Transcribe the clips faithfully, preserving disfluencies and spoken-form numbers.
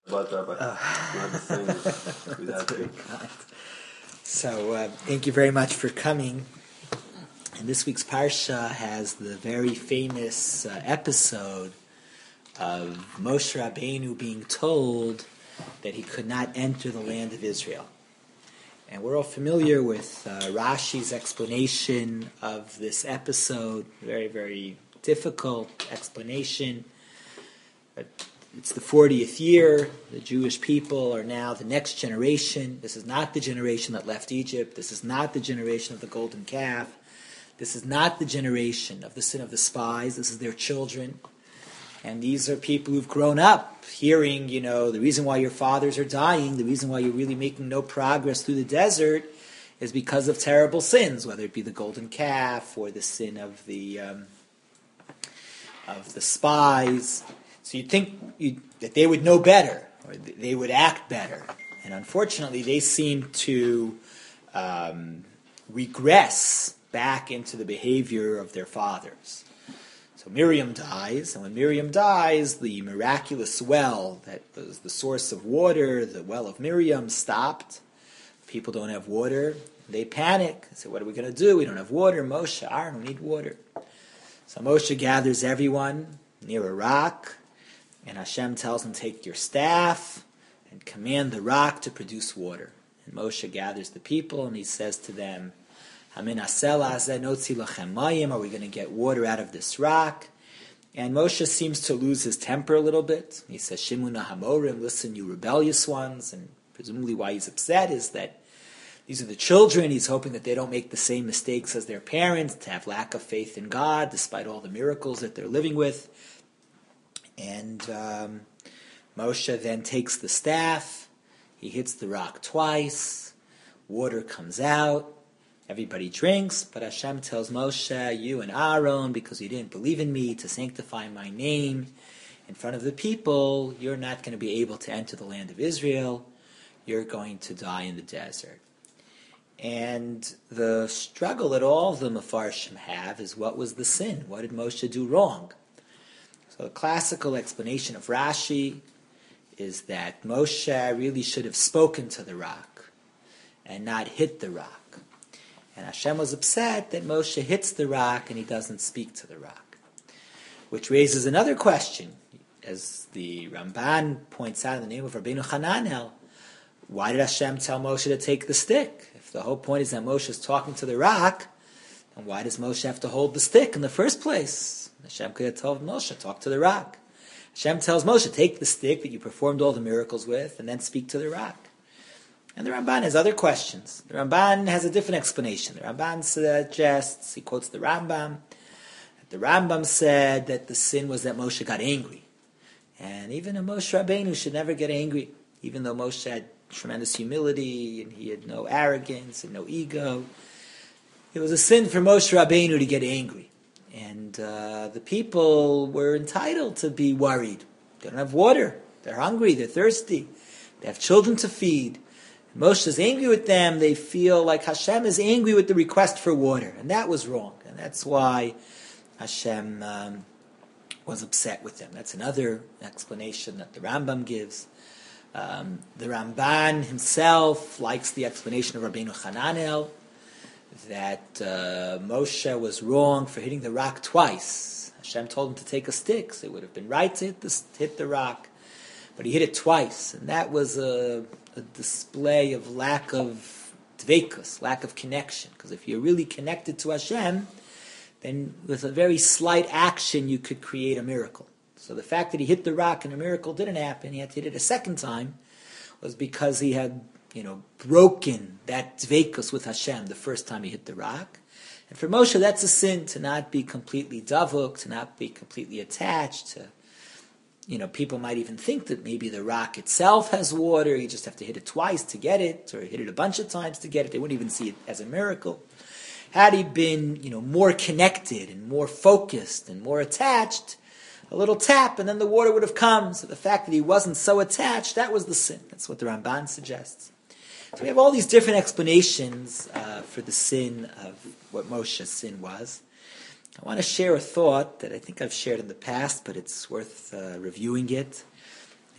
About that, but it's not the same as without you. So, uh, thank you very much for coming. And this week's Parsha has the very famous uh, episode of Moshe Rabbeinu being told that he could not enter the land of Israel. And we're all familiar with uh, Rashi's explanation of this episode. Very, very difficult explanation. But it's the fortieth year. The Jewish people are now the next generation. This is not the generation that left Egypt. This is not the generation of the golden calf. This is not the generation of the sin of the spies. This is their children. And these are people who've grown up hearing, you know, the reason why your fathers are dying, the reason why you're really making no progress through the desert is because of terrible sins, whether it be the golden calf or the sin of the um, of the spies. So you'd think you'd, that they would know better, or they would act better. And unfortunately, they seem to um, regress back into the behavior of their fathers. So Miriam dies, and when Miriam dies, the miraculous well that was the source of water, the well of Miriam, stopped. People don't have water. They panic. They say, what are we going to do? We don't have water. Moshe, Aaron, we need water. So Moshe gathers everyone near a rock, and Hashem tells him, take your staff and command the rock to produce water. And Moshe gathers the people, and he says to them, are we going to get water out of this rock? And Moshe seems to lose his temper a little bit. He says, Shimuna Hamorim, listen, you rebellious ones. And presumably why he's upset is that these are the children. He's hoping that they don't make the same mistakes as their parents, to have lack of faith in God, despite all the miracles that they're living with. And um, Moshe then takes the staff. He hits the rock twice. Water comes out. Everybody drinks, but Hashem tells Moshe, you and Aaron, because you didn't believe in me to sanctify my name in front of the people, you're not going to be able to enter the land of Israel. You're going to die in the desert. And the struggle that all of the Mefarshim have is, what was the sin? What did Moshe do wrong? So the classical explanation of Rashi is that Moshe really should have spoken to the rock and not hit the rock. And Hashem was upset that Moshe hits the rock and he doesn't speak to the rock. Which raises another question. As the Ramban points out in the name of Rabbeinu Hananel, why did Hashem tell Moshe to take the stick? If the whole point is that Moshe is talking to the rock, then why does Moshe have to hold the stick in the first place? Hashem could have told Moshe, talk to the rock. Hashem tells Moshe, take the stick that you performed all the miracles with and then speak to the rock. And the Ramban has other questions. The Ramban has a different explanation. The Ramban suggests, he quotes the Rambam, that the Rambam said that the sin was that Moshe got angry. And even a Moshe Rabbeinu should never get angry, even though Moshe had tremendous humility and he had no arrogance and no ego. It was a sin for Moshe Rabbeinu to get angry. And uh, the people were entitled to be worried. They don't have water. They're hungry. They're thirsty. They have children to feed. Moshe is angry with them. They feel like Hashem is angry with the request for water. And that was wrong. And that's why Hashem um, was upset with them. That's another explanation that the Rambam gives. Um, the Ramban himself likes the explanation of Rabbeinu Hananel, that uh, Moshe was wrong for hitting the rock twice. Hashem told him to take a stick, so it would have been right to hit the, hit the rock. But he hit it twice. And that was a... a display of lack of dveikus, lack of connection. Because if you're really connected to Hashem, then with a very slight action you could create a miracle. So the fact that he hit the rock and a miracle didn't happen, he had to hit it a second time, was because he had, you know, broken that dveikus with Hashem the first time he hit the rock. And for Moshe, that's a sin, to not be completely davuk, to not be completely attached to. You know, people might even think that maybe the rock itself has water. You just have to hit it twice to get it, or hit it a bunch of times to get it. They wouldn't even see it as a miracle. Had he been, you know, more connected and more focused and more attached, a little tap and then the water would have come. So the fact that he wasn't so attached, that was the sin. That's what the Ramban suggests. So we have all these different explanations uh, for the sin of what Moshe's sin was. I want to share a thought that I think I've shared in the past, but it's worth uh, reviewing it. It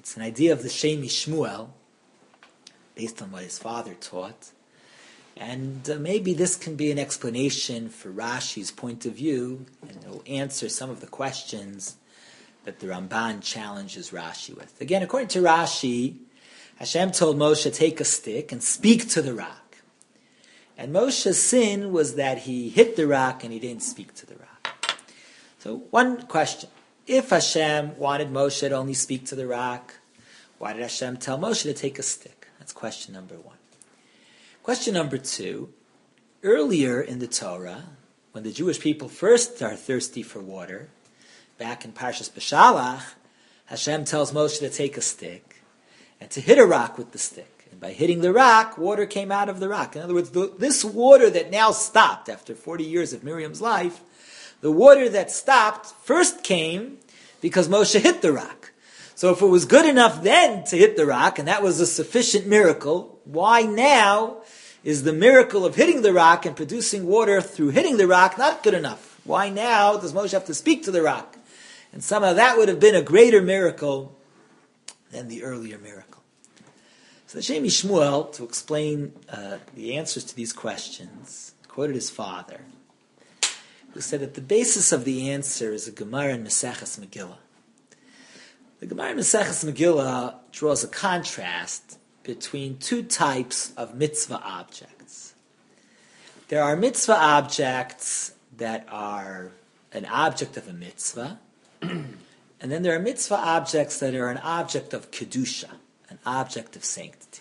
It's an idea of the Shem Shmuel, based on what his father taught. And uh, maybe this can be an explanation for Rashi's point of view, and it will answer some of the questions that the Ramban challenges Rashi with. Again, according to Rashi, Hashem told Moshe, take a stick and speak to the rock. And Moshe's sin was that he hit the rock and he didn't speak to the rock. So one question. If Hashem wanted Moshe to only speak to the rock, why did Hashem tell Moshe to take a stick? That's question number one. Question number two. Earlier in the Torah, when the Jewish people first are thirsty for water, back in Parshas Beshalach, Hashem tells Moshe to take a stick and to hit a rock with the stick. And by hitting the rock, water came out of the rock. In other words, the, this water that now stopped after forty years of Miriam's life, the water that stopped first came because Moshe hit the rock. So if it was good enough then to hit the rock, and that was a sufficient miracle, why now is the miracle of hitting the rock and producing water through hitting the rock not good enough? Why now does Moshe have to speak to the rock? And somehow that would have been a greater miracle than the earlier miracle. So the Shem Shmuel, to explain uh, the answers to these questions, quoted his father, who said that the basis of the answer is a Gemara in Maseches Megillah. The Gemara in Maseches Megillah draws a contrast between two types of mitzvah objects. There are mitzvah objects that are an object of a mitzvah, and then there are mitzvah objects that are an object of kedusha, an object of sanctity.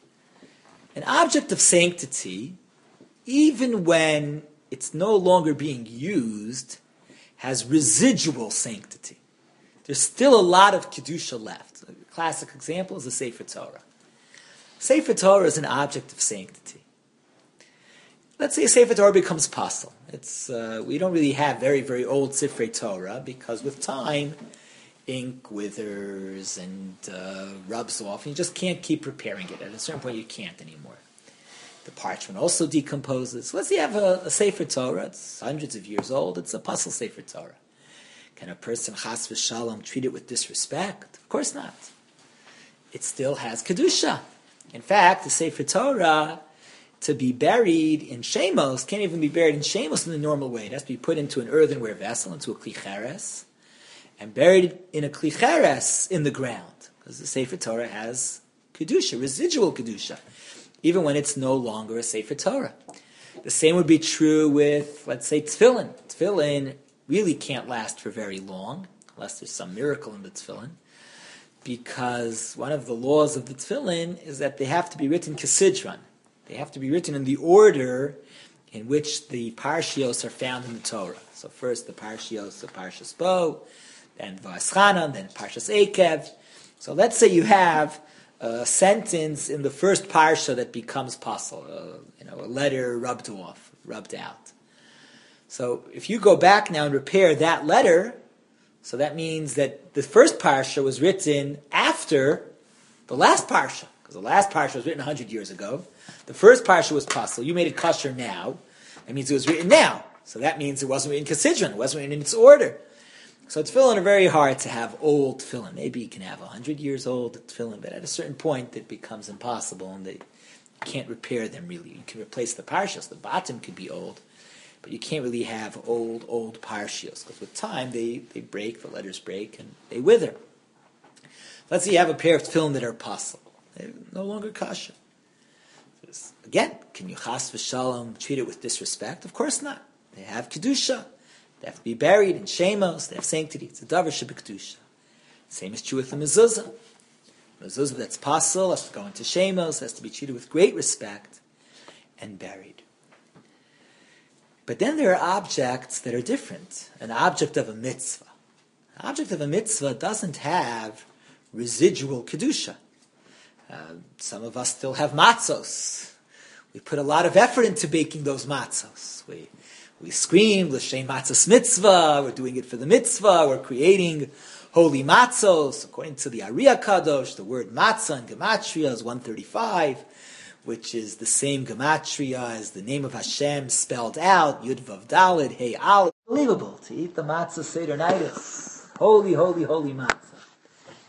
An object of sanctity, even when it's no longer being used, has residual sanctity. There's still a lot of kedusha left. A classic example is the Sefer Torah. Sefer Torah is an object of sanctity. Let's say a Sefer Torah becomes pasul. It's uh, we don't really have very, very old Sefer Torah because with time, ink withers and uh, rubs off, and you just can't keep preparing it. At a certain point, you can't anymore. The parchment also decomposes. Let's say you have a, a Sefer Torah. It's hundreds of years old. It's a pasul Sefer Torah. Can a person, chas v'shalom, treat it with disrespect? Of course not. It still has kedusha. In fact, the Sefer Torah, to be buried in shemos, can't even be buried in shemos in the normal way. It has to be put into an earthenware vessel, into a kli cheres, and buried in a kli cheres in the ground, because the Sefer Torah has kedusha, residual kedusha, even when it's no longer a Sefer Torah. The same would be true with, let's say, tefillin. Tefillin really can't last for very long, unless there's some miracle in the tefillin, because one of the laws of the tefillin is that they have to be written kesidron. They have to be written in the order in which the parshios are found in the Torah. So first the parshios of Parshas Bo, then Va'eschanan, then Parshas Ekev. So let's say you have a sentence in the first parsha that becomes pasul, uh, you know, a letter rubbed off, rubbed out. So if you go back now and repair that letter, so that means that the first parsha was written after the last parsha, because the last parsha was written one hundred years ago. The first parsha was pasul. You made it kosher now. That means it was written now. So that means it wasn't written kesidron. It wasn't written in its order. So tefillin are very hard to have old tefillin. Maybe you can have one hundred years old tefillin, but at a certain point it becomes impossible and they, you can't repair them really. You can replace the parshas. The bottom could be old, but you can't really have old, old parshios, because with time they, they break, the letters break, and they wither. Let's say you have a pair of tefillin that are pasul. They're no longer kosher. Again, can you chas v'shalom treat it with disrespect? Of course not. They have kedusha. They have to be buried in shemos. They have sanctity. It's a davar shebekdusha. Same is true with the mezuzah. Mezuzah that's pasul has to go into shemos, has to be treated with great respect and buried. But then there are objects that are different. An object of a mitzvah. An object of a mitzvah doesn't have residual kedusha. Uh, some of us still have matzos. We put a lot of effort into baking those matzos. We we scream, l'shem matzos mitzvah, we're doing it for the mitzvah, we're creating holy matzos. According to the Ari HaKadosh, the word matzah in Gematria is one thirty-five, which is the same Gematria as the name of Hashem spelled out, Yud Vav Daled, Hey Al. Unbelievable to eat the matzah Seder Nightus. Holy, holy, holy matzah.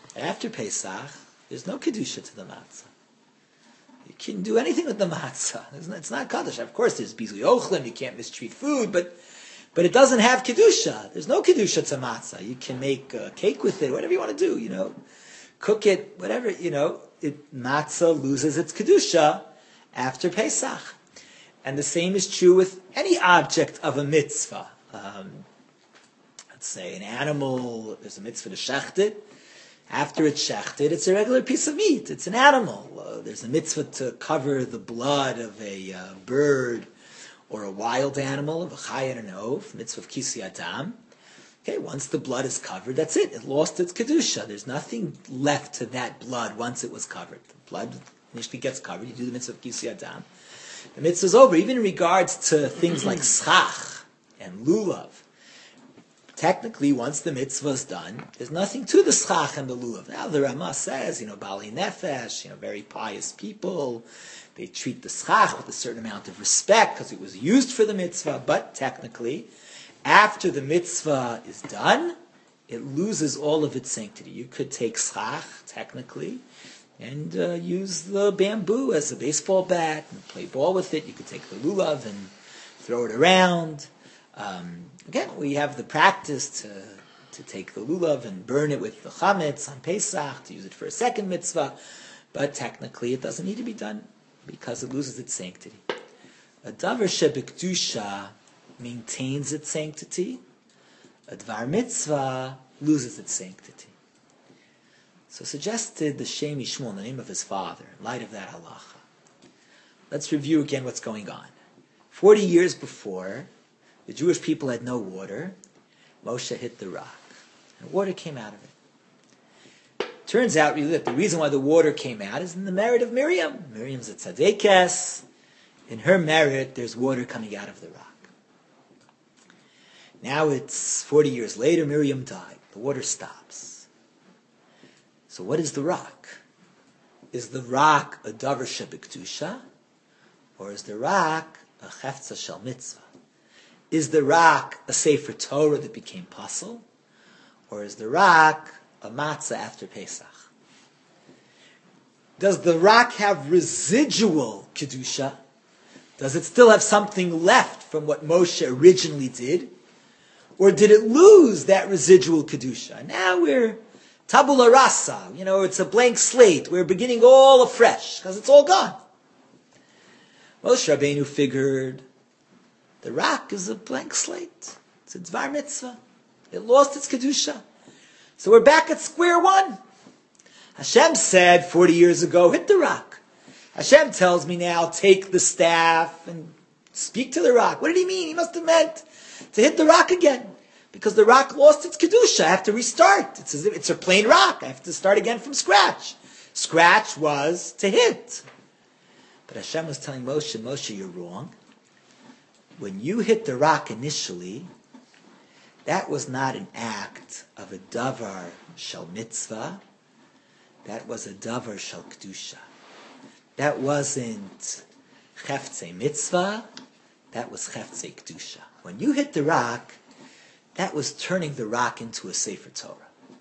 After Pesach, there's no kedusha to the matzah. You can do anything with the matzah. It's not kaddish. Of course, there's bizui ochlim. You can't mistreat food, but but it doesn't have kedusha. There's no kedusha to matzah. You can make a cake with it, whatever you want to do. You know, cook it, whatever. You know, it, matzah loses its kedusha after Pesach, and the same is true with any object of a mitzvah. Um, let's say an animal. There's a mitzvah to shecht it. After it's shechted, it's a regular piece of meat. It's an animal. Uh, there's a mitzvah to cover the blood of a uh, bird or a wild animal, of a chay and an oaf, mitzvah of kisi adam. Okay, once the blood is covered, that's it. It lost its kedusha. There's nothing left to that blood once it was covered. The blood initially gets covered. You do the mitzvah of kisi adam. The mitzvah is over. Even in regards to things like schach and lulav, technically, once the mitzvah is done, there's nothing to the schach and the lulav. Now, the Ramah says, you know, Bali Nefesh, you know, very pious people, they treat the schach with a certain amount of respect because it was used for the mitzvah, but technically, after the mitzvah is done, it loses all of its sanctity. You could take schach, technically, and uh, use the bamboo as a baseball bat and play ball with it. You could take the lulav and throw it around. Um, again, we have the practice to to take the lulav and burn it with the chametz on Pesach, to use it for a second mitzvah, but technically it doesn't need to be done because it loses its sanctity. A davar shebekdusha maintains its sanctity. A dvar mitzvah loses its sanctity. So suggested the Shem Yishmuel, in the name of his father, in light of that halacha. Let's review again what's going on. Forty years before, the Jewish people had no water. Moshe hit the rock, and water came out of it. Turns out, really, that the reason why the water came out is in the merit of Miriam. Miriam's a tzaddikas. In her merit, there's water coming out of the rock. Now it's forty years later, Miriam died. The water stops. So what is the rock? Is the rock a davar shebekdusha, or is the rock a chefza shel mitzvah? Is the rock a Sefer Torah that became puzzle? Or is the rock a matzah after Pesach? Does the rock have residual kedusha? Does it still have something left from what Moshe originally did? Or did it lose that residual kedusha? Now we're tabula rasa, you know, it's a blank slate. We're beginning all afresh because it's all gone. Moshe Rabbeinu figured the rock is a blank slate. It's a dvar mitzvah. It lost its kedusha. So we're back at square one. Hashem said forty years ago, hit the rock. Hashem tells me now, take the staff and speak to the rock. What did he mean? He must have meant to hit the rock again. Because the rock lost its kedusha. I have to restart. It's as if it's a plain rock. I have to start again from scratch. Scratch was to hit. But Hashem was telling Moshe, Moshe, you're wrong. When you hit the rock initially, that was not an act of a davar shel mitzvah. That was a davar shel kedusha. That wasn't cheftzei mitzvah. That was cheftzei kedusha. When you hit the rock, that was turning the rock into a Sefer Torah.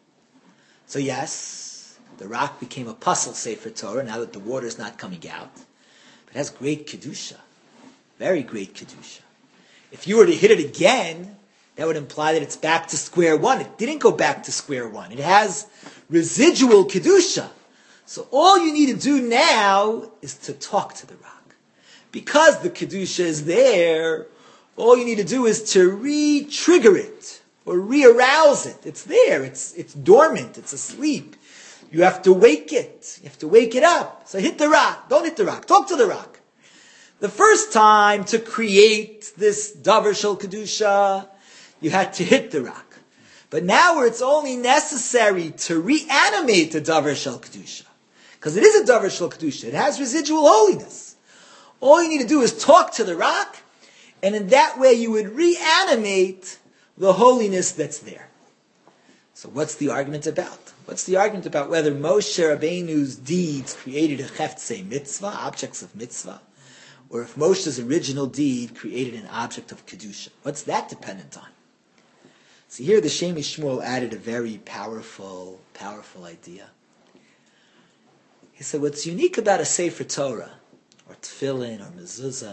So yes, the rock became a puzzle Sefer Torah now that the water is not coming out. But it has great kedusha. Very great kedusha. If you were to hit it again, that would imply that it's back to square one. It didn't go back to square one. It has residual kedusha. So all you need to do now is to talk to the rock. Because the kedusha is there, all you need to do is to re-trigger it or re-arouse it. It's there. It's, it's dormant. It's asleep. You have to wake it. You have to wake it up. So hit the rock. Don't hit the rock. Talk to the rock. The first time to create this davar shel kedusha, you had to hit the rock. But now where it's only necessary to reanimate the davar shel kedusha, because it is a davar shel kedusha, it has residual holiness. All you need to do is talk to the rock, and in that way you would reanimate the holiness that's there. So what's the argument about? What's the argument about whether Moshe Rabbeinu's deeds created a cheftzei mitzvah, objects of mitzvah, or if Moshe's original deed created an object of kedusha? What's that dependent on? So here the Shemi Shmuel added a very powerful, powerful idea. He said, what's unique about a Sefer Torah, or Tefillin, or Mezuzah,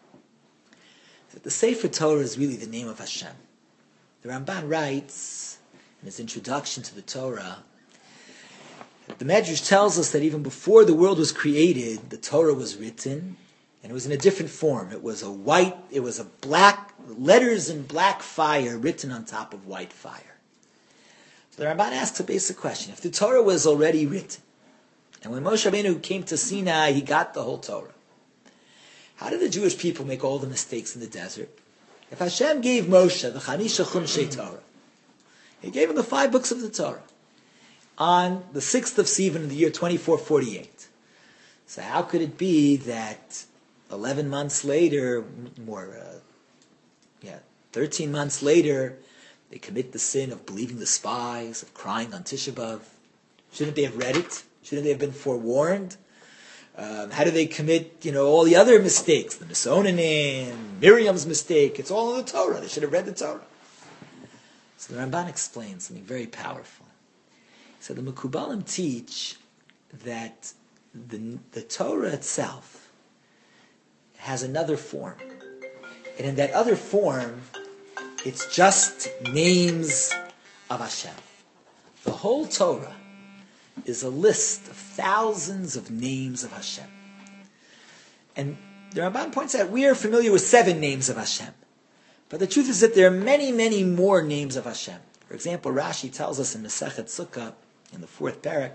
is that the Sefer Torah is really the name of Hashem. The Ramban writes, in his introduction to the Torah, that the Medrash tells us that even before the world was created, the Torah was written, and it was in a different form. It was a white, it was a black, letters in black fire written on top of white fire. So the Ramban asks a basic question. If the Torah was already written, and when Moshe Rabbeinu came to Sinai, he got the whole Torah, how did the Jewish people make all the mistakes in the desert? If Hashem gave Moshe the Chanisha Chumshei Torah, he gave him the five books of the Torah on the sixth of Sivan in the year twenty-four forty-eight. So how could it be that eleven months later, more, uh, yeah, thirteen months later, they commit the sin of believing the spies, of crying on Tisha B'Av? Shouldn't they have read it? Shouldn't they have been forewarned? Um, how do they commit, you know, all the other mistakes? The Nisonanim, Miriam's mistake. It's all in the Torah. They should have read the Torah. So the Ramban explains something very powerful. So the Mekubalim teach that the, the Torah itself has another form. And in that other form, it's just names of Hashem. The whole Torah is a list of thousands of names of Hashem. And the Ramban points out we are familiar with seven names of Hashem. But the truth is that there are many, many more names of Hashem. For example, Rashi tells us in Masechet Sukkah, in the fourth parak,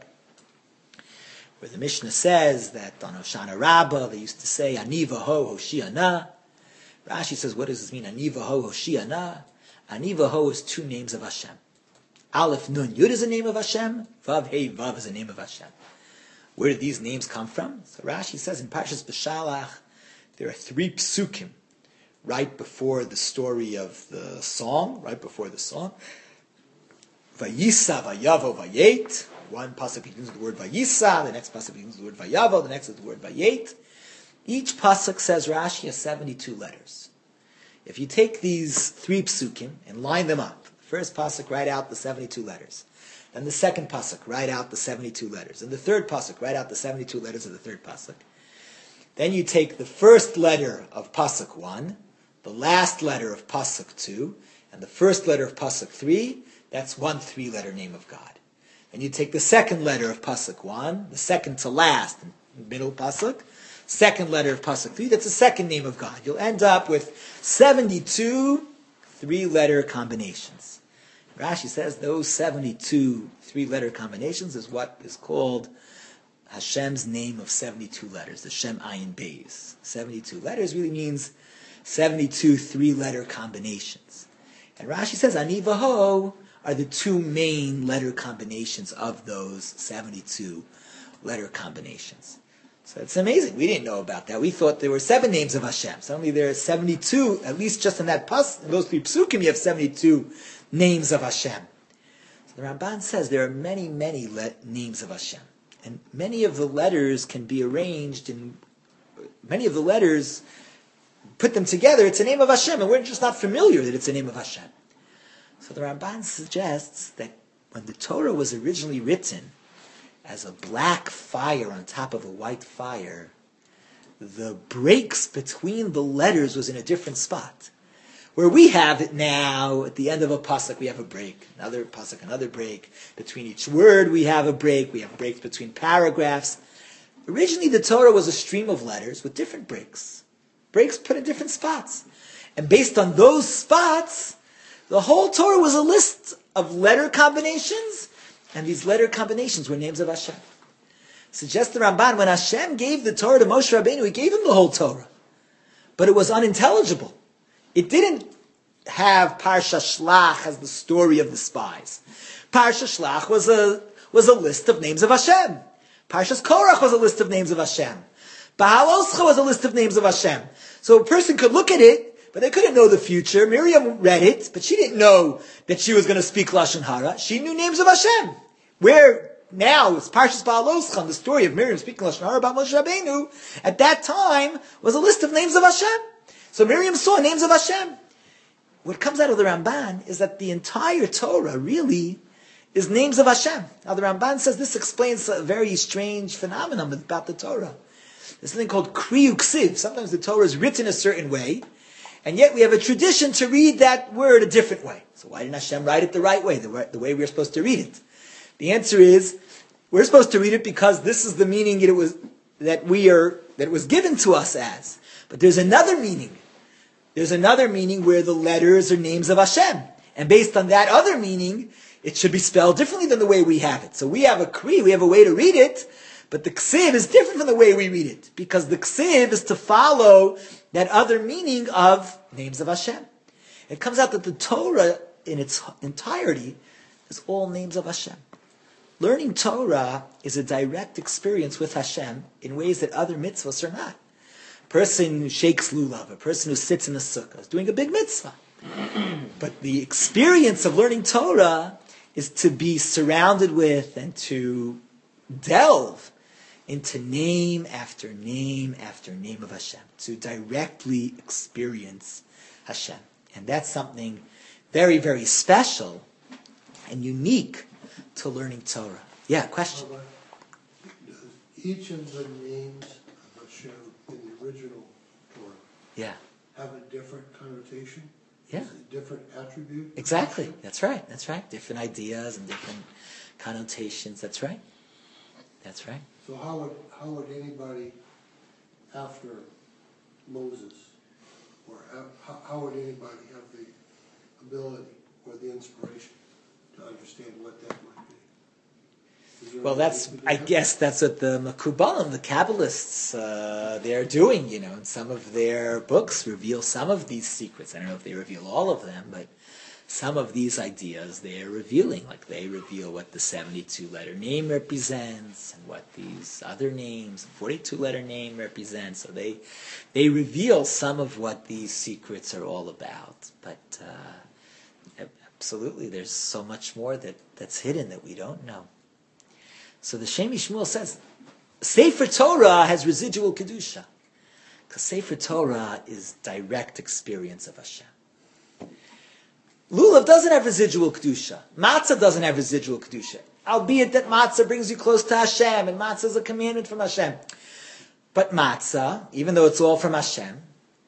where the Mishnah says that on Hoshana Rabbah they used to say, Ani v'ho Hoshiana. Rashi says, what does this mean, Ani v'ho Hoshiana? Ani v'ho is two names of Hashem. Aleph Nun Yud is a name of Hashem. Vav Hey Vav is a name of Hashem. Where did these names come from? So Rashi says in Parshas Beshalach, there are three psukim right before the story of the song, right before the song. Vayisa, Vayavo, Vayet. One pasuk begins with the word Vayisa, the next pasuk begins with the word Vayavo, the next with the word Vayet. Each pasuk, says Rashi, has seventy-two letters. If you take these three psukim and line them up, first pasuk, write out the seventy-two letters. Then the second pasuk, write out the seventy-two letters. And the third pasuk, write out the seventy-two letters of the third pasuk. Then you take the first letter of pasuk one, the last letter of pasuk two, and the first letter of pasuk three. That's one three-letter name of God. And you take the second letter of pasuk one, the second to last, middle pasuk, second letter of pasuk three. That's the second name of God. You'll end up with seventy-two three-letter combinations. Rashi says those seventy-two three-letter combinations is what is called Hashem's name of seventy-two letters, the Shem Ayin Beis. seventy-two letters really means seventy-two three-letter combinations. And Rashi says Ani v'ho are the two main letter combinations of those seventy-two letter combinations. So it's amazing. We didn't know about that. We thought there were seven names of Hashem. Suddenly there are seventy-two, at least just in that pas, in those three psukim, you have seventy-two names of Hashem. So the Ramban says there are many, many le- names of Hashem. And many of the letters can be arranged in, many of the letters, put them together, it's a name of Hashem, and we're just not familiar that it's a name of Hashem. So the Ramban suggests that when the Torah was originally written as a black fire on top of a white fire, the breaks between the letters was in a different spot. Where we have it now, at the end of a pasuk, we have a break. Another pasuk, another break. Between each word, we have a break. We have breaks between paragraphs. Originally, the Torah was a stream of letters with different breaks. Breaks put in different spots. And based on those spots, the whole Torah was a list of letter combinations, and these letter combinations were names of Hashem. Suggests the Ramban, when Hashem gave the Torah to Moshe Rabbeinu, he gave him the whole Torah. But it was unintelligible. It didn't have Parsha Shlach as the story of the spies. Parsha Shlach was a, was a list of names of Hashem. Parshas Korach was a list of names of Hashem. Bahaloscha was a list of names of Hashem. So a person could look at it, but they couldn't know the future. Miriam read it, but she didn't know that she was going to speak Lashon Hara. She knew names of Hashem. Where now it's Parshas Bahaloscha, the story of Miriam speaking Lashon Hara about Moshe Rabbeinu, at that time was a list of names of Hashem. So Miriam saw names of Hashem. what comes out of the Ramban is that the entire Torah really is names of Hashem. Now the Ramban says this explains a very strange phenomenon about the Torah. There's something called Kriyu Ksiv. Sometimes the Torah is written a certain way, and yet we have a tradition to read that word a different way. So why didn't Hashem write it the right way, the way, the way we're supposed to read it? The answer is, we're supposed to read it because this is the meaning it was, that we are, that it was given to us as. But there's another meaning. There's another meaning where the letters are names of Hashem. And based on that other meaning, it should be spelled differently than the way we have it. So we have a Kri, we have a way to read it, but the Ksiv is different from the way we read it. Because the Ksiv is to follow that other meaning of names of Hashem. It comes out that the Torah in its entirety is all names of Hashem. Learning Torah is a direct experience with Hashem in ways that other mitzvahs are not. A person who shakes lulav, a person who sits in a sukkah is doing a big mitzvah. But the experience of learning Torah is to be surrounded with and to delve into name after name after name of Hashem, to directly experience Hashem. And that's something very, very special and unique to learning Torah. Yeah, question? Does each of the names of Hashem in the original Torah yeah. have a different connotation? Yeah. Is it a different attribute? Exactly. That's right. That's right. Different ideas and different connotations. That's right. That's right. So how would how would anybody after Moses, or how, how would anybody have the ability or the inspiration to understand what that might be? Is there Well, any that's, way to do I that? guess that's what the Makubalim, the Kabbalists, uh, they're doing, you know, and some of their books reveal some of these secrets. I don't know if they reveal all of them, but some of these ideas they're revealing, like they reveal what the seventy-two letter name represents and what these other names, the forty-two letter name represents. So they they reveal some of what these secrets are all about. But uh, absolutely, there's so much more that, that's hidden that we don't know. So the Shemi Shmuel says, Sefer Torah has residual Kedusha. Because Sefer Torah is direct experience of Hashem. Lulav doesn't have residual Kedusha. Matzah doesn't have residual Kedusha. Albeit that matzah brings you close to Hashem, and matzah is a commandment from Hashem. But matzah, even though it's all from Hashem,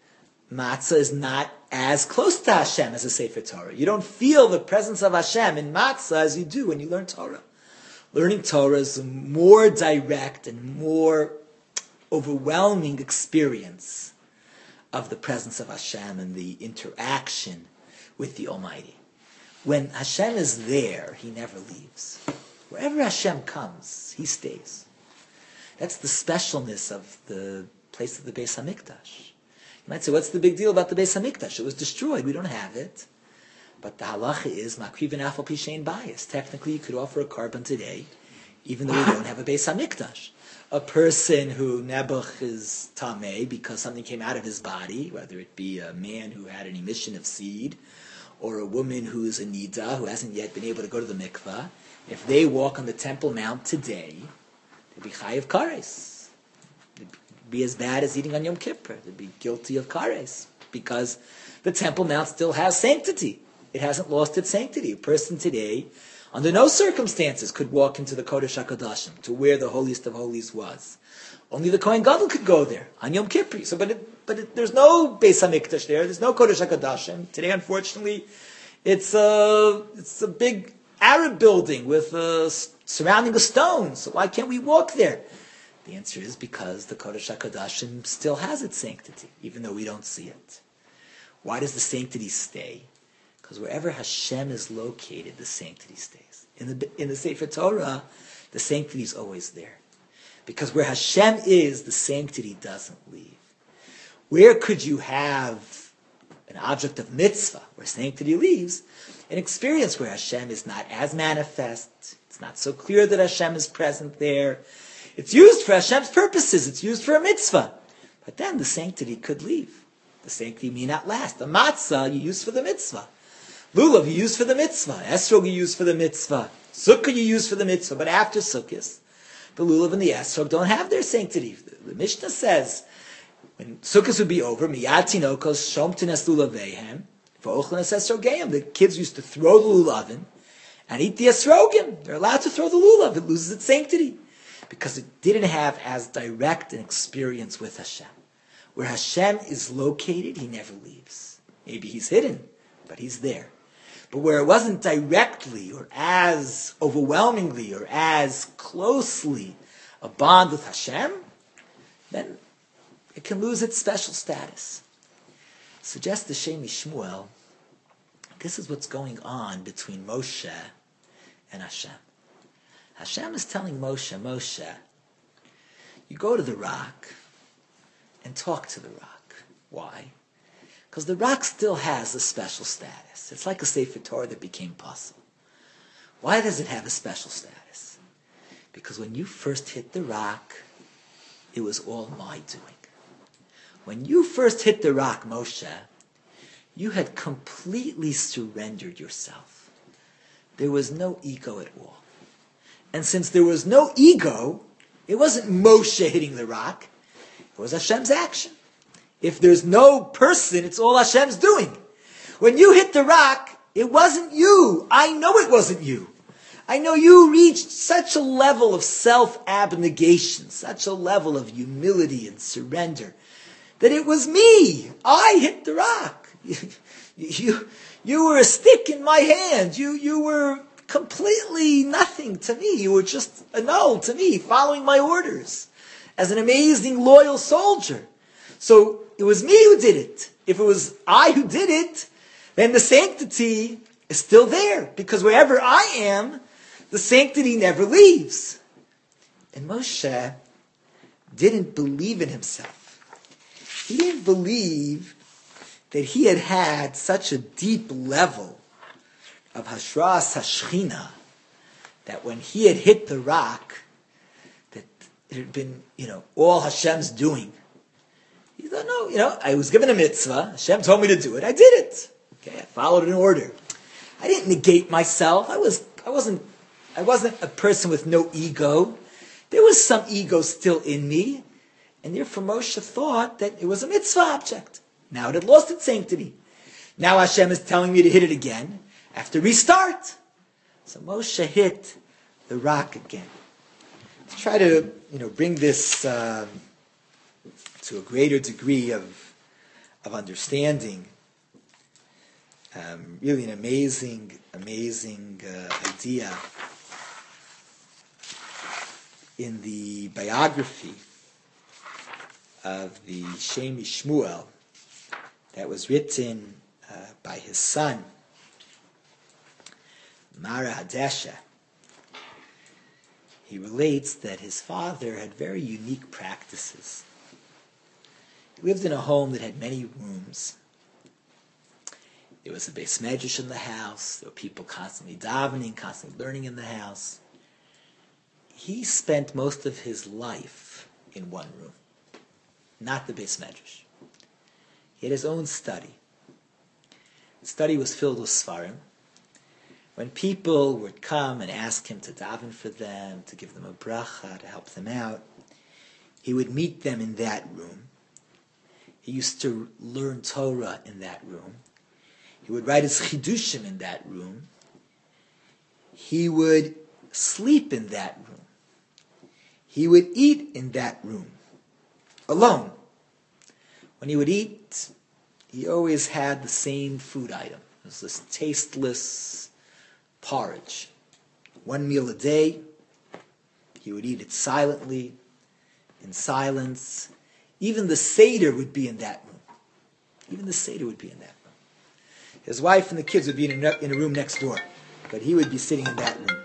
matzah is not as close to Hashem as a Sefer Torah. You don't feel the presence of Hashem in matzah as you do when you learn Torah. Learning Torah is a more direct and more overwhelming experience of the presence of Hashem and the interaction with the Almighty. When Hashem is there, He never leaves. Wherever Hashem comes, He stays. That's the specialness of the place of the Beis HaMikdash. You might say, what's the big deal about the Beis HaMikdash? It was destroyed. We don't have it. But the halacha is, makrivin afal pi she'ein bayis. Technically, you could offer a carbon today, even though we don't have a Beis HaMikdash. A person who Nebuch is tameh because something came out of his body, whether it be a man who had an emission of seed, or a woman who is a nida, who hasn't yet been able to go to the mikvah, if they walk on the Temple Mount today, they'd be chayiv kares. They'd be as bad as eating on Yom Kippur. They'd be guilty of kares, because the Temple Mount still has sanctity. It hasn't lost its sanctity. A person today, under no circumstances, could walk into the Kodesh HaKodashim, to where the holiest of holies was. Only the Kohen Gadol could go there on Yom Kippur. So, but it, but it, there's no Beis HaMikdash there. There's no Kodesh HaKodashim. Today, unfortunately, it's a it's a big Arab building with uh, surrounding a stone. So why can't we walk there? The answer is because the Kodesh HaKodashim still has its sanctity, even though we don't see it. Why does the sanctity stay? Because wherever Hashem is located, the sanctity stays. In the in the Sefer Torah, the sanctity is always there. Because where Hashem is, the sanctity doesn't leave. Where could you have an object of mitzvah, where sanctity leaves, an experience where Hashem is not as manifest, it's not so clear that Hashem is present there, it's used for Hashem's purposes, it's used for a mitzvah, but then the sanctity could leave. The sanctity may not last. The matzah you use for the mitzvah. Lulav you use for the mitzvah. Esrog you use for the mitzvah. Sukkah you use for the mitzvah. But after Sukkot, the lulav and the esrog don't have their sanctity. The, the Mishnah says, when Sukkot would be over, miyad tinokos shom tines lulavehem. If V'ochlin es esrogim. The kids used to throw the lulavim and eat the esrogim. They're allowed to throw the lulav. It loses its sanctity because it didn't have as direct an experience with Hashem. Where Hashem is located, He never leaves. Maybe He's hidden, but He's there. But where it wasn't directly or as overwhelmingly or as closely a bond with Hashem, then it can lose its special status. Suggests the Shem Shmuel, this is what's going on between Moshe and Hashem. Hashem is telling Moshe, Moshe, you go to the rock and talk to the rock. Why? Because the rock still has a special status. It's like a Sefer Torah that became possible. Why does it have a special status? Because when you first hit the rock, it was all my doing. When you first hit the rock, Moshe, you had completely surrendered yourself. There was no ego at all. And since there was no ego, it wasn't Moshe hitting the rock, it was Hashem's action. If there's no person, it's all Hashem's doing. When you hit the rock, it wasn't you. I know it wasn't you. I know you reached such a level of self-abnegation, such a level of humility and surrender, that it was me. I hit the rock. You, you, you were a stick in my hand. You, you were completely nothing to me. You were just a null to me, following my orders as an amazing, loyal soldier. So it was me who did it. If it was I who did it, then the sanctity is still there. Because wherever I am, the sanctity never leaves. And Moshe didn't believe in himself. He didn't believe that he had had such a deep level of Hashras Hashchina that when he had hit the rock, that it had been, you know, all Hashem's doing. He thought, no, you know, I was given a mitzvah. Hashem told me to do it. I did it. Okay, I followed an order. I didn't negate myself. I was, I wasn't, I wasn't a person with no ego. There was some ego still in me. And therefore Moshe thought that it was a mitzvah object. Now it had lost its sanctity. Now Hashem is telling me to hit it again. I have to restart. So Moshe hit the rock again. To try to, you know, bring this uh, to a greater degree of of understanding. Um, really an amazing, amazing uh, idea in the biography of the Shem Shmuel that was written uh, by his son, Mara Hadesha. He relates that his father had very unique practices. He lived in a home that had many rooms. There was a beis medrash in the house. There were people constantly davening, constantly learning in the house. He spent most of his life in one room, not the beis medrash. He had his own study. The study was filled with svarim. When people would come and ask him to daven for them, to give them a bracha, to help them out, he would meet them in that room. He used to learn Torah in that room. He would write his chidushim in that room. He would sleep in that room. He would eat in that room, alone. When he would eat, he always had the same food item. It was this tasteless porridge. One meal a day. He would eat it silently, in silence. Even the Seder would be in that room. Even the Seder would be in that room. His wife and the kids would be in a, in a room next door, but he would be sitting in that room.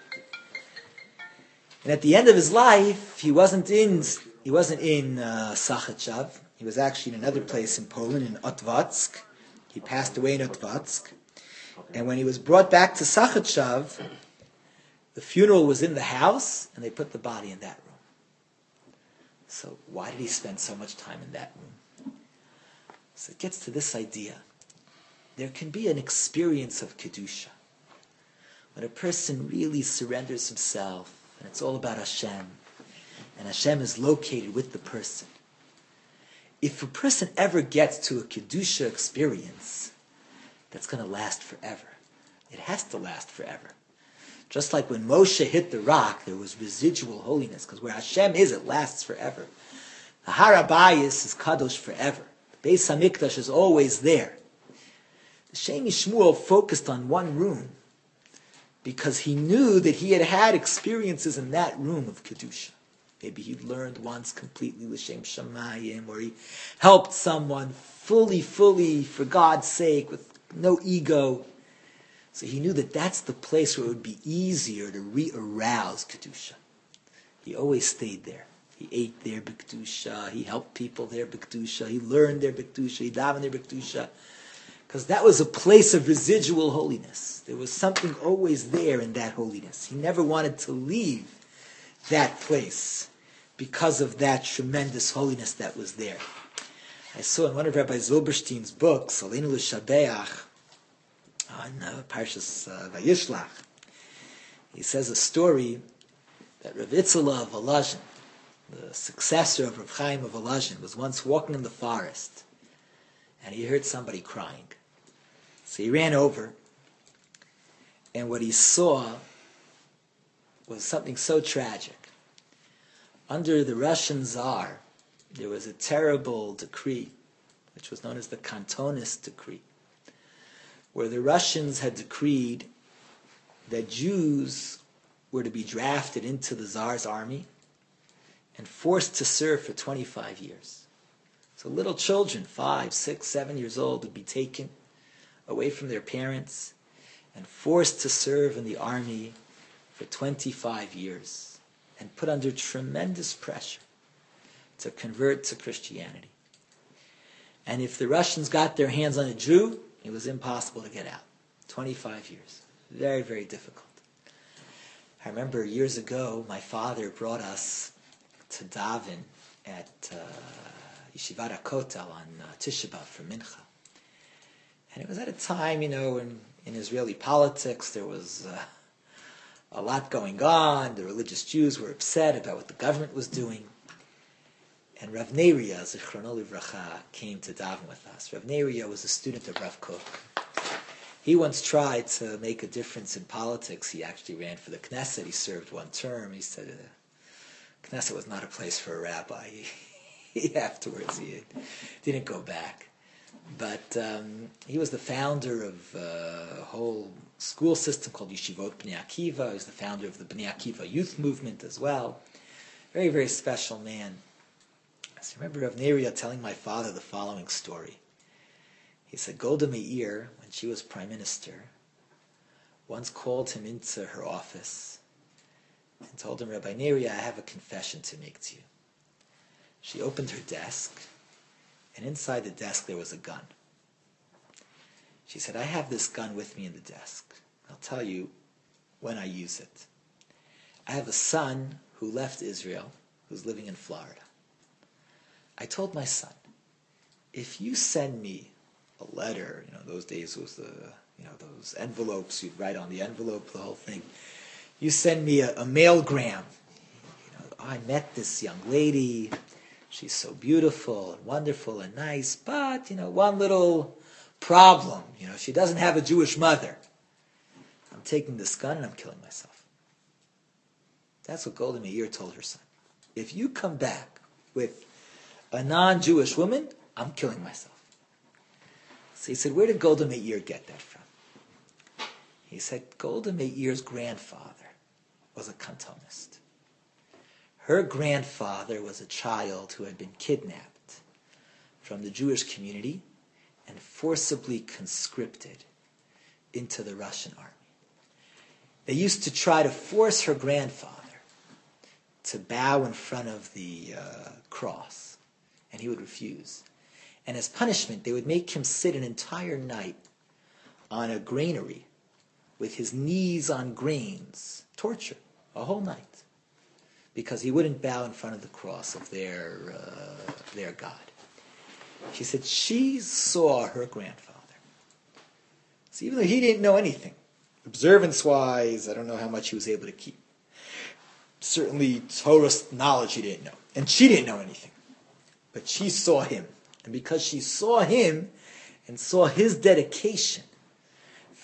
And at the end of his life, he wasn't in he wasn't in uh, Sachachav. He was actually in another place in Poland, in Otvatsk. He passed away in Otvatsk. And when he was brought back to Sachachav, the funeral was in the house, and they put the body in that room. So why did he spend so much time in that room? So it gets to this idea. There can be an experience of Kedusha. When a person really surrenders himself, and it's all about Hashem, and Hashem is located with the person. If a person ever gets to a Kedusha experience, that's going to last forever. It has to last forever. Just like when Moshe hit the rock, there was residual holiness, because where Hashem is, it lasts forever. The Har HaBayis is kadosh forever. The Beis HaMikdash is always there. The Shemi Shmuel focused on one room because he knew that he had had experiences in that room of Kedusha. Maybe he learned once completely L'Shem Shamayim, or he helped someone fully, fully, for God's sake, with no ego. So he knew that that's the place where it would be easier to re-arouse Kedusha. He always stayed there. He ate there b'Kedusha, he helped people there b'Kedusha, he learned there b'Kedusha, he davened there b'Kedusha. Because that was a place of residual holiness. There was something always there in that holiness. He never wanted to leave that place because of that tremendous holiness that was there. I saw in one of Rabbi Zilberstein's books, Aleinu L'Shabeach, on uh, Parshas uh, Vayishlach, he says a story that Rav Itzela of Volozhin, the successor of Rav Chaim of Volozhin, was once walking in the forest, and he heard somebody crying. So he ran over, and what he saw was something so tragic. Under the Russian Tsar, there was a terrible decree, which was known as the Cantonist Decree, where the Russians had decreed that Jews were to be drafted into the Tsar's army and forced to serve for twenty-five years. So little children, five, six, seven years old, would be taken away from their parents and forced to serve in the army for twenty-five years and put under tremendous pressure to convert to Christianity. And if the Russians got their hands on a Jew, it was impossible to get out. twenty-five years. Very, very difficult. I remember years ago, my father brought us to daven at uh, Yeshivat HaKotel on uh, Tisha B'Av for Mincha. And it was at a time, you know, in, in Israeli politics, there was uh, a lot going on. The religious Jews were upset about what the government was doing. And Rav Neria, Zichrono Livracha, came to daven with us. Rav Neria was a student of Rav Kook. He once tried to make a difference in politics. He actually ran for the Knesset. He served one term. He said uh, Knesset was not a place for a rabbi. He, he afterwards, he didn't go back. But um, he was the founder of uh, a whole school system called Yeshivot Bnei Akiva. He was the founder of the Bnei Akiva youth movement as well. Very, very special man. I remember Rav Neria telling my father the following story. He said Golda Meir, when she was prime minister, once called him into her office and told him, Rabbi Neria, I have a confession to make to you. She opened her desk, and inside the desk there was a gun. She said, I have this gun with me in the desk. I'll tell you when I use it. I have a son who left Israel, who's living in Florida. I told my son, if you send me a letter, you know, those days was the, you know, those envelopes, you'd write on the envelope, the whole thing. You send me a, a mailgram. You know, oh, I met this young lady. She's so beautiful and wonderful and nice, but, you know, one little problem. You know, she doesn't have a Jewish mother. I'm taking this gun and I'm killing myself. That's what Golda Meir told her son. If you come back with a non-Jewish woman, I'm killing myself. So he said, where did Golda Meir get that from? He said, Golda Meir's grandfather was a Cantonist. Her grandfather was a child who had been kidnapped from the Jewish community and forcibly conscripted into the Russian army. They used to try to force her grandfather to bow in front of the uh, cross, and he would refuse. And as punishment, they would make him sit an entire night on a granary with his knees on grains, torture, a whole night, because he wouldn't bow in front of the cross of their uh, their God. She said she saw her grandfather. So even though he didn't know anything, observance-wise, I don't know how much he was able to keep. Certainly Torah knowledge he didn't know. And she didn't know anything. But she saw him. And because she saw him and saw his dedication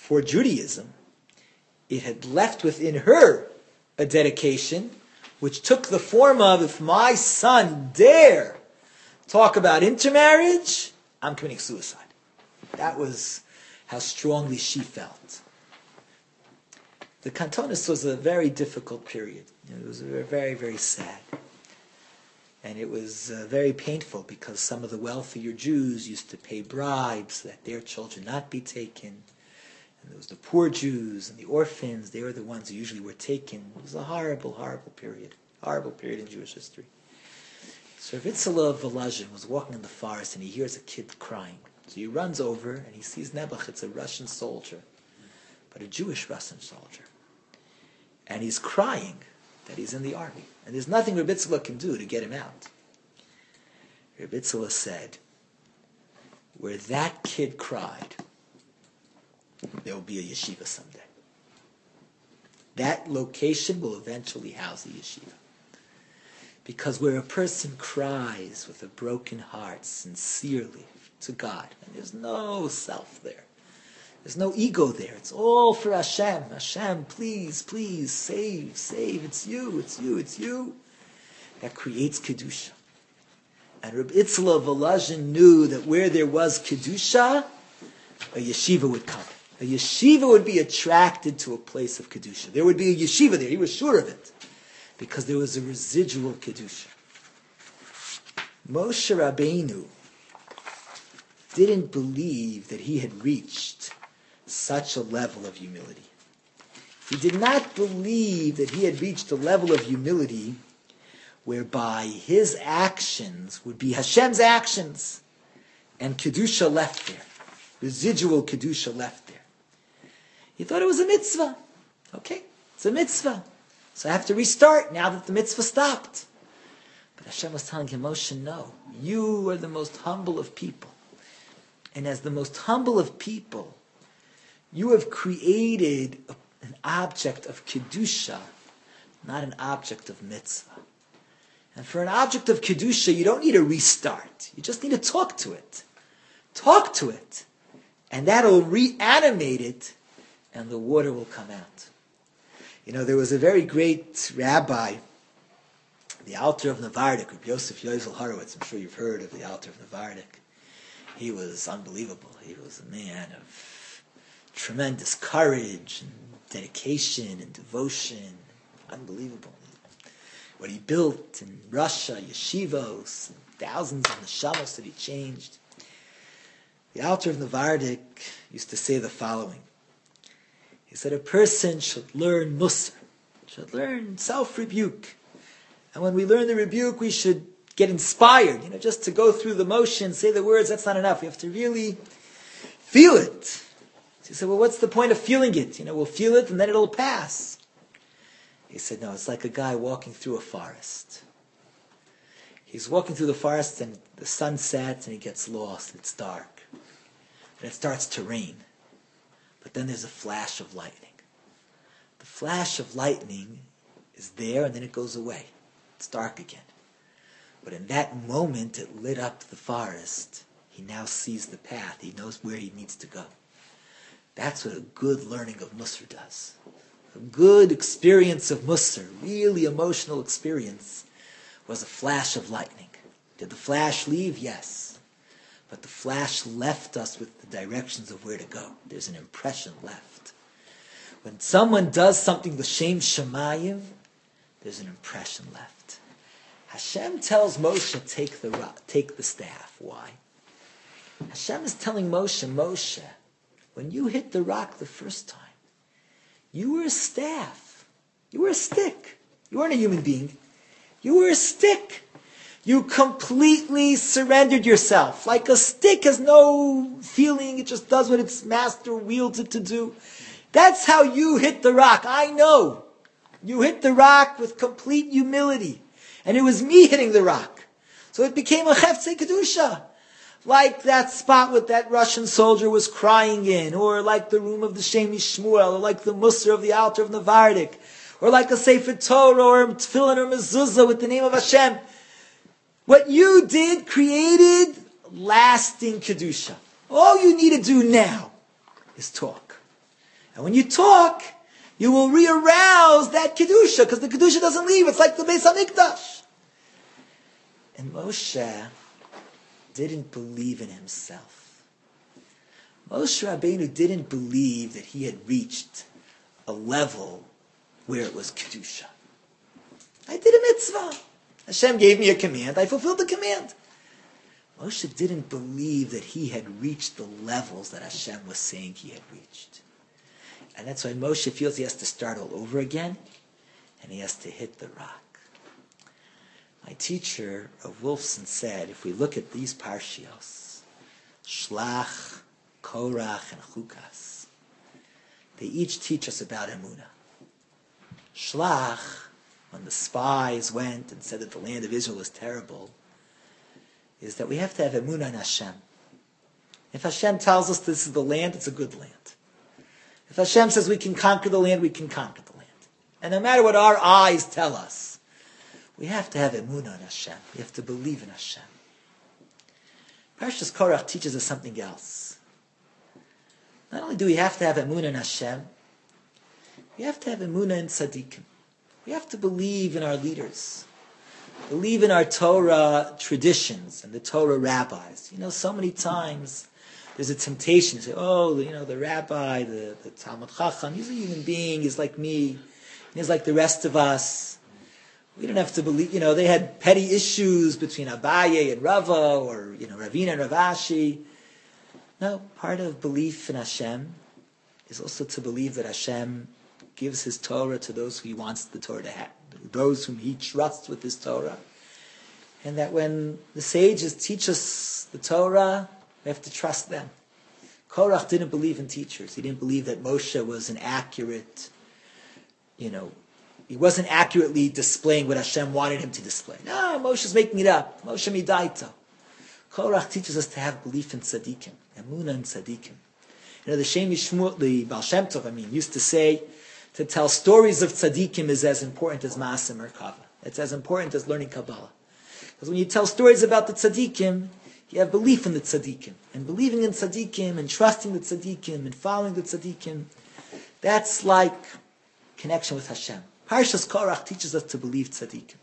for Judaism, it had left within her a dedication which took the form of, if my son dare talk about intermarriage, I'm committing suicide. That was how strongly she felt. The Kantonis was a very difficult period. It was very, very sad. And it was uh, very painful because some of the wealthier Jews used to pay bribes that their children not be taken. And there was the poor Jews and the orphans. They were the ones who usually were taken. It was a horrible, horrible period. Horrible period in Jewish history. So Rav Itzela of Volozhin was walking in the forest and he hears a kid crying. So he runs over and he sees Nebuch. It's a Russian soldier, but a Jewish Russian soldier. And he's crying that he's in the army. And there's nothing Rav Itzela can do to get him out. Rav Itzela said, where that kid cried, there will be a yeshiva someday. That location will eventually house a yeshiva. Because where a person cries with a broken heart, sincerely, to God, and there's no self there, there's no ego there, it's all for Hashem. Hashem, please, please, save, save, it's you, it's you, it's you. That creates Kedusha. And Reb Itzla of Volozhin knew that where there was Kedusha, a yeshiva would come. A yeshiva would be attracted to a place of Kedusha. There would be a yeshiva there, he was sure of it. Because there was a residual Kedusha. Moshe Rabbeinu didn't believe that he had reached such a level of humility. He did not believe that he had reached a level of humility whereby his actions would be Hashem's actions and Kedusha left there. Residual Kedusha left there. He thought it was a mitzvah. Okay, it's a mitzvah. So I have to restart now that the mitzvah stopped. But Hashem was telling him, Moshe, no. You are the most humble of people. And as the most humble of people, you have created a, an object of Kedusha, not an object of mitzvah. And for an object of Kedusha, you don't need a restart. You just need to talk to it. Talk to it. And that'll reanimate it, and the water will come out. You know, there was a very great rabbi, the Alter of Navardik, Rabbi Yosef Yozel Horowitz. I'm sure you've heard of the Alter of Navardik. He was unbelievable. He was a man of tremendous courage and dedication and devotion. Unbelievable. What he built in Russia, yeshivos, and thousands of neshamos that he changed. The Alter of Navardik used to say the following. He said a person should learn musar, should learn self-rebuke. And when we learn the rebuke, we should get inspired. You know, just to go through the motion, say the words, that's not enough. We have to really feel it. So he said, well, what's the point of feeling it? You know, we'll feel it and then it'll pass. He said, no, it's like a guy walking through a forest. He's walking through the forest and the sun sets and he gets lost. It's dark. And it starts to rain. But then there's a flash of lightning. The flash of lightning is there and then it goes away. It's dark again. But in that moment it lit up the forest. He now sees the path. He knows where he needs to go. That's what a good learning of Musar does. A good experience of Musar, really emotional experience, was a flash of lightning. Did the flash leave? Yes. But the flash left us with the directions of where to go. There's an impression left. When someone does something l'shem shamayim, there's an impression left. Hashem tells Moshe, take the rock, take the staff. Why? Hashem is telling Moshe, Moshe, when you hit the rock the first time, you were a staff. You were a stick. You weren't a human being. You were a stick. You completely surrendered yourself. Like a stick has no feeling, it just does what its master wields it to do. That's how you hit the rock. I know. You hit the rock with complete humility. And it was me hitting the rock. So it became a Cheftzei Kedusha. Like that spot with that Russian soldier was crying in, or like the room of the Shem Yishmuel, or like the Musar of the Alter of Navardik, or like a Sefer Torah, or Tefillin, or Mezuzah with the name of Hashem. What you did created lasting Kedusha. All you need to do now is talk. And when you talk, you will re-arouse that Kedusha, because the Kedusha doesn't leave. It's like the Beis HaMikdash. And Moshe didn't believe in himself. Moshe Rabbeinu didn't believe that he had reached a level where it was Kedusha. I did a mitzvah. Hashem gave me a command. I fulfilled the command. Moshe didn't believe that he had reached the levels that Hashem was saying he had reached. And that's why Moshe feels he has to start all over again, and he has to hit the rock. My teacher of Wolfson said, if we look at these parshios, Shlach, Korach, and Chukas, they each teach us about Emunah. Shlach, when the spies went and said that the land of Israel was terrible, is that we have to have Emunah in Hashem. If Hashem tells us this is the land, it's a good land. If Hashem says we can conquer the land, we can conquer the land. And no matter what our eyes tell us, we have to have Emunah in Hashem. We have to believe in Hashem. Parshas Korach teaches us something else. Not only do we have to have Emunah in Hashem, we have to have Emunah in Tzaddikim. We have to believe in our leaders. Believe in our Torah traditions and the Torah rabbis. You know, so many times there's a temptation to say, oh, you know, the rabbi, the, the Talmud Chacham, he's a human being, he's like me, he's like the rest of us. We don't have to believe, you know, they had petty issues between Abaye and Rava, or, you know, Ravina and Rav Ashi. No, part of belief in Hashem is also to believe that Hashem gives His Torah to those who He wants the Torah to have, those whom He trusts with His Torah. And that when the sages teach us the Torah, we have to trust them. Korach didn't believe in teachers. He didn't believe that Moshe was an accurate, you know, he wasn't accurately displaying what Hashem wanted him to display. No, Moshe's making it up. Moshe midaito. Korach teaches us to have belief in tzaddikim, emunah in tzaddikim. You know, the Shem Yishmuel, the Baal Shem Tov, I mean, used to say, to tell stories of tzaddikim is as important as Maaseh Merkava. It's as important as learning Kabbalah. Because when you tell stories about the tzaddikim, you have belief in the tzaddikim. And believing in tzaddikim, and trusting the tzaddikim, and following the tzaddikim, that's like connection with Hashem. Parshas Korach teaches us to believe tzaddikim.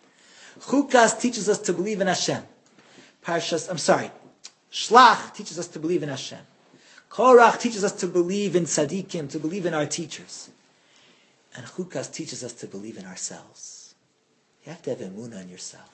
Chukas teaches us to believe in Hashem. Parshas, I'm sorry, Shlach teaches us to believe in Hashem. Korach teaches us to believe in tzaddikim, to believe in our teachers. And Chukas teaches us to believe in ourselves. You have to have emunah in yourself.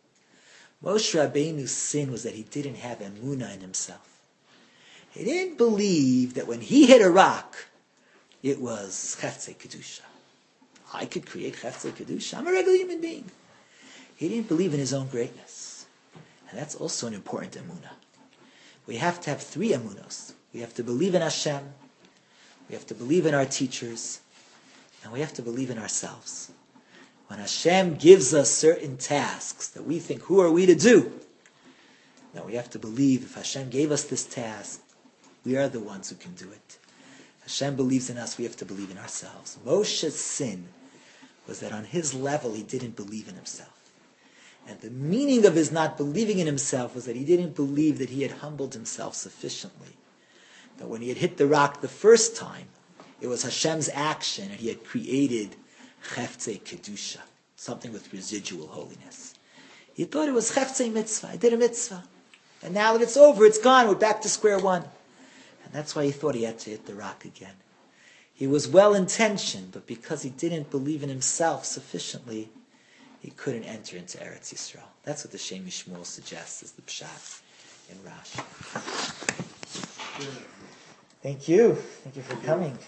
Moshe Rabbeinu's sin was that he didn't have emunah in himself. He didn't believe that when he hit a rock, it was Cheftzei Kedusha. I could create Cheftzei Kedusha. I'm a regular human being. He didn't believe in his own greatness. And that's also an important emunah. We have to have three emunos. We have to believe in Hashem, we have to believe in our teachers, and we have to believe in ourselves. When Hashem gives us certain tasks that we think, who are we to do? Now we have to believe if Hashem gave us this task, we are the ones who can do it. Hashem believes in us, we have to believe in ourselves. Moshe's sin was that on his level he didn't believe in himself. And the meaning of his not believing in himself was that he didn't believe that he had humbled himself sufficiently. That when he had hit the rock the first time, it was Hashem's action and he had created Cheftzei Kedusha, something with residual holiness. He thought it was Cheftzei Mitzvah. I did a mitzvah. And now that it's over, it's gone. We're back to square one. And that's why he thought he had to hit the rock again. He was well-intentioned, but because he didn't believe in himself sufficiently, he couldn't enter into Eretz Yisrael. That's what the Shem Yishmuel suggests as the Pshat in Rashi. Thank you. Thank you for coming.